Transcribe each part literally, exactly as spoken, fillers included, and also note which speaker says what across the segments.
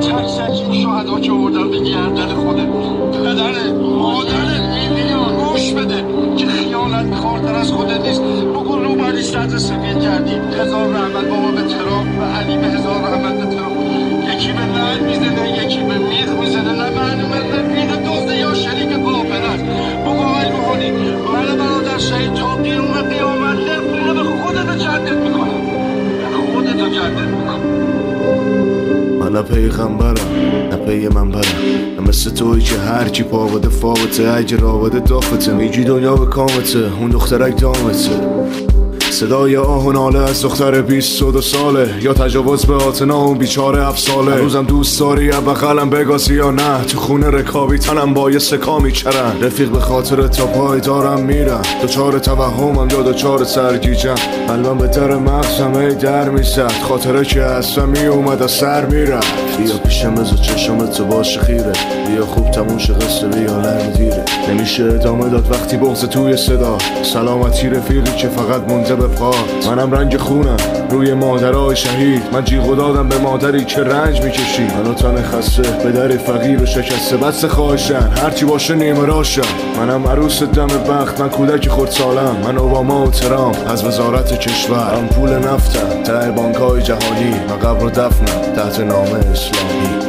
Speaker 1: تک تک این شهدا که آوردن به گردن خودت پدره مادرت میلیون گوش بده که خیانت کارتر از خودت نیست. بگو رو بردی صدر سفید کردی. هزار رحمت بابا به ترام و علی به هزار رحمت به ترام. یکی به لعن میزنه یکی به میخ میزنه. نه معلومه نه میخ دوزده یا شریک کافر است. بگو آقای روحانی من برادر شهید تا قیام قیامت نفرینه به خودتو جدت میکنم به خودتو جدت میکنم.
Speaker 2: من نه پیغمبرم نه پی منبرم، نه مثل توی که هرچی پا بده فاوته. اگه رابطه دافته میگی دنیا به کامته، اون دخترک دامته. صدای آه و ناله از دختر بیست و دو ساله، یا تجاوز به آتنا اون بیچاره هفت ساله. روزم دوست داری یا بغلم بگاسی یا نه، تو خونه رکابی تنم با یه سکا میچرن. رفیق به خاطر تا پای دارم میرم، دوچار توهمم یا دوچار سرگیجم. قلبم به در مغزم ای در میزد، خاطره که اصلا میومد از سر میرم. بیا پیشم بزا چشمت باشه خیره، بیا خوب تموم شه قصه بیا لرم دیره. نمیشه ادامه داد وقتی بغض توی صدا، سلامتی رفیقی که فقط مونده به پا. منم رنگ خونم روی مادرای شهید، من جیغ دادم به مادری که رنج میکشی. منو تن خسته به در فقیر و شکسته بس خواهشن هرچی باشه نیمه راشم. منم عروس دم بخت، من کودک خورد سالم. من اوباما و ترامپ از وزارت کشور، من پول نفتم ته بانکای جهانی. من قبر و دفنم تحت نام اسلامی.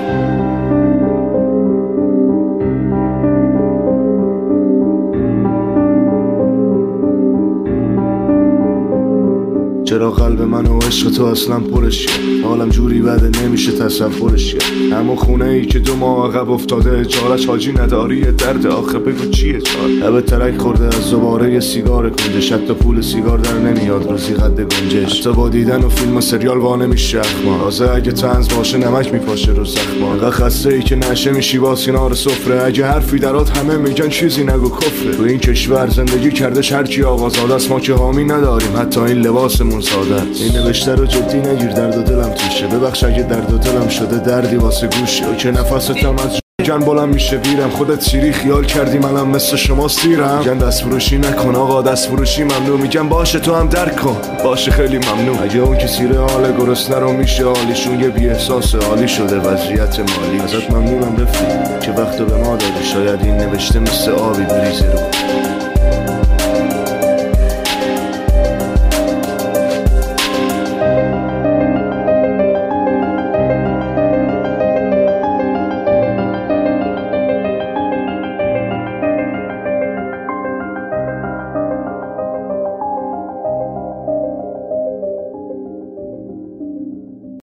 Speaker 2: چرا قلب من و عشق تو اصلا پرش کرد؟ حالم جوری بده نمیشه تصورش کرد. اما خونه ای که دو ماه عقب افتاده، اجارش حاجی نداری درد آخه بگو چیه چار؟ لبه ترک خورده از دوباره یه سیگار کنجش، حتی پول سیگار در نمیاد روزی قد گنجش. حتی با دیدن و فیلم و سریال وا نمیشه اخما، تازه اگه طنز باشه نمک میپاشه رو زخما. انقدر خسته ای که نشه میشی با کنار سفره، اگه حرفی درات همه میگن چیزی نگو کفره. تو این کشور زندگی کردش هرکی آقازاده است، ما که حامی نداریم حتی این لباسمون ساده است. این نوشته رو جدی نگیر درد و دلم توشه، ببخش اگه درد و دلم شده دردی واسه گوشه. او که نفستم از جن بلند میشه بیرم، خودت سیری خیال کردی منم مثل شما سیرم. میگن دست فروشی نکن آقا دست فروشی ممنوع، میگن باشه تو هم درک کن باشه خیلی ممنون. اگه اون که سیره حال گرسنه رو میشه حالیشون یه بی احساس حالی شده وضعیت مالی. ازت ممنونم رفیق که وقتو به ما دادی، شاید این نوشته مثل آبی بریزه رو